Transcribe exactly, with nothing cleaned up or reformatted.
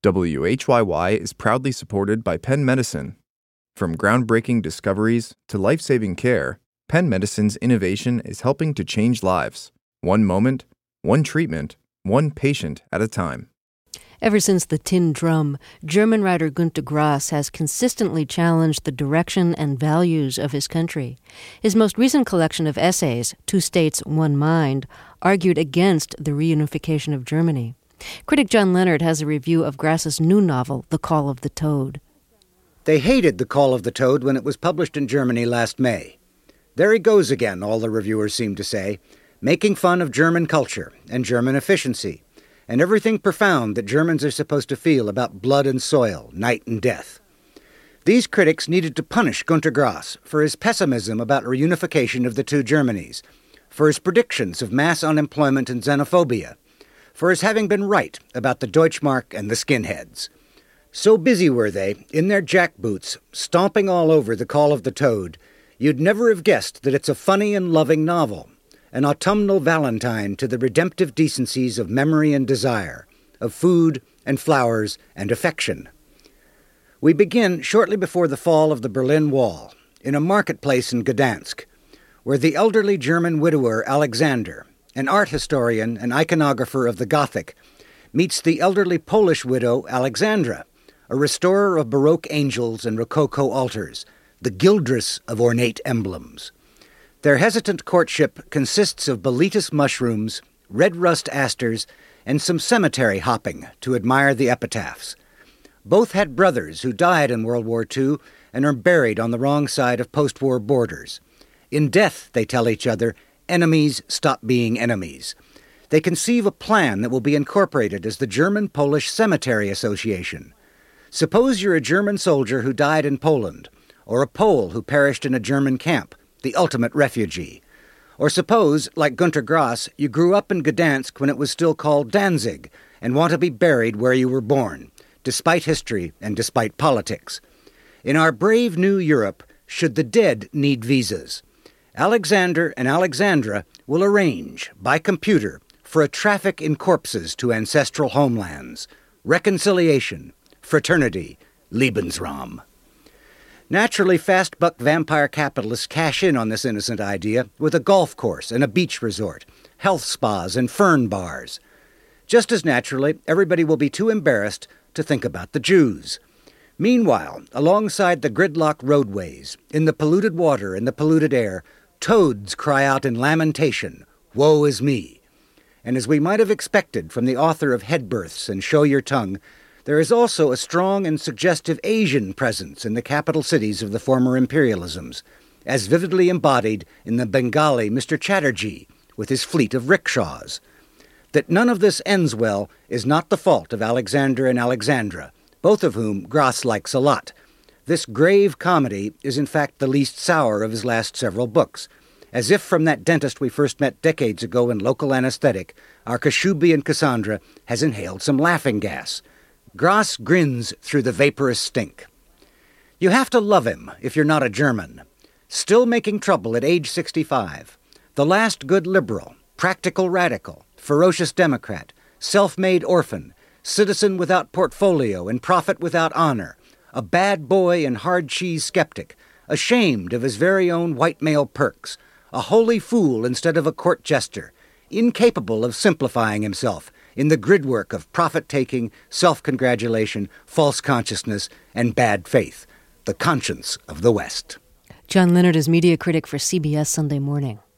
W H Y Y is proudly supported by Penn Medicine. From groundbreaking discoveries to life-saving care, Penn Medicine's innovation is helping to change lives, one moment, one treatment, one patient at a time. Ever since The Tin Drum, German writer Günter Grass has consistently challenged the direction and values of his country. His most recent collection of essays, Two States, One Mind, argued against the reunification of Germany. Critic John Leonard has a review of Grass's new novel, The Call of the Toad. They hated The Call of the Toad when it was published in Germany last May. There he goes again, all the reviewers seem to say, making fun of German culture and German efficiency, and everything profound that Germans are supposed to feel about blood and soil, night and death. These critics needed to punish Günter Grass for his pessimism about reunification of the two Germanys, for his predictions of mass unemployment and xenophobia, for his having been right about the Deutschmark and the skinheads. So busy were they, in their jackboots, stomping all over The Call of the Toad, you'd never have guessed that it's a funny and loving novel, an autumnal valentine to the redemptive decencies of memory and desire, of food and flowers and affection. We begin shortly before the fall of the Berlin Wall, in a marketplace in Gdansk, where the elderly German widower Alexander, an art historian and iconographer of the Gothic, meets the elderly Polish widow Alexandra, a restorer of Baroque angels and Rococo altars, the gildress of ornate emblems. Their hesitant courtship consists of boletus mushrooms, red rust asters, and some cemetery hopping to admire the epitaphs. Both had brothers who died in World War Two and are buried on the wrong side of post-war borders. In death, they tell each other, enemies stop being enemies. They conceive a plan that will be incorporated as the German-Polish Cemetery Association. Suppose you're a German soldier who died in Poland, or a Pole who perished in a German camp, the ultimate refugee. Or suppose, like Günter Grass, you grew up in Gdansk when it was still called Danzig and want to be buried where you were born, despite history and despite politics. In our brave new Europe, should the dead need visas? Alexander and Alexandra will arrange, by computer, for a traffic in corpses to ancestral homelands, reconciliation, fraternity, Lebensraum. Naturally, fast-buck vampire capitalists cash in on this innocent idea with a golf course and a beach resort, health spas and fern bars. Just as naturally, everybody will be too embarrassed to think about the Jews. Meanwhile, alongside the gridlock roadways, in the polluted water and the polluted air, toads cry out in lamentation, "Woe is me!" And as we might have expected from the author of Headbirths and Show Your Tongue, there is also a strong and suggestive Asian presence in the capital cities of the former imperialisms, as vividly embodied in the Bengali Mister Chatterjee with his fleet of rickshaws. That none of this ends well is not the fault of Alexander and Alexandra, both of whom Grass likes a lot. This grave comedy is in fact the least sour of his last several books. As if from that dentist we first met decades ago in Local Anesthetic, our Kashubian Cassandra has inhaled some laughing gas. Grass grins through the vaporous stink. You have to love him if you're not a German. Still making trouble at age sixty-five. The last good liberal, practical radical, ferocious Democrat, self-made orphan, citizen without portfolio and prophet without honor, a bad boy and hard cheese skeptic, ashamed of his very own white male perks, a holy fool instead of a court jester, incapable of simplifying himself in the gridwork of profit-taking, self-congratulation, false consciousness, and bad faith, the conscience of the West. John Leonard is media critic for C B S Sunday Morning.